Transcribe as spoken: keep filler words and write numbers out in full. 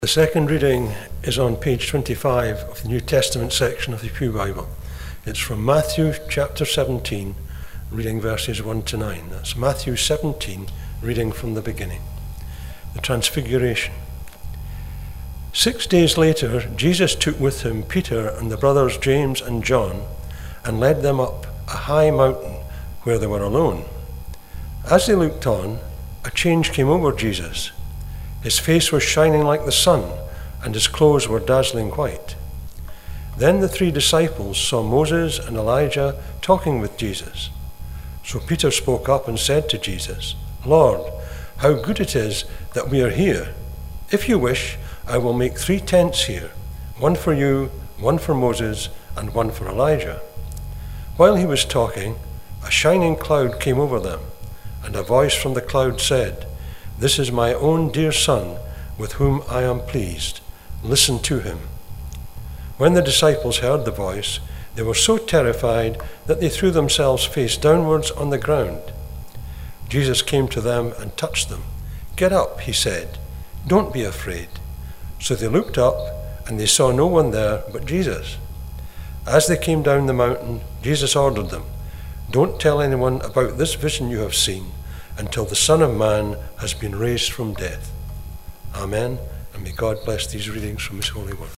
The second reading is on page twenty-five of the New Testament section of the Pew Bible. It's from Matthew chapter seventeen, reading verses one to nine. That's Matthew seventeen, reading from the beginning. The Transfiguration. Six days later, Jesus took with him Peter and the brothers James and John and led them up a high mountain where they were alone. As they looked on, a change came over Jesus. His face was shining like the sun, and his clothes were dazzling white. Then the three disciples saw Moses and Elijah talking with Jesus. So Peter spoke up and said to Jesus, "Lord, how good it is that we are here. If you wish, I will make three tents here, one for you, one for Moses, and one for Elijah." While he was talking, a shining cloud came over them, and a voice from the cloud said, "This is my own dear Son, with whom I am pleased. Listen to him." When the disciples heard the voice, they were so terrified that they threw themselves face downwards on the ground. Jesus came to them and touched them. "Get up," he said. "Don't be afraid." So they looked up, and they saw no one there but Jesus. As they came down the mountain, Jesus ordered them, "Don't tell anyone about this vision you have seen, until the Son of Man has been raised from death." Amen, and may God bless these readings from His holy word.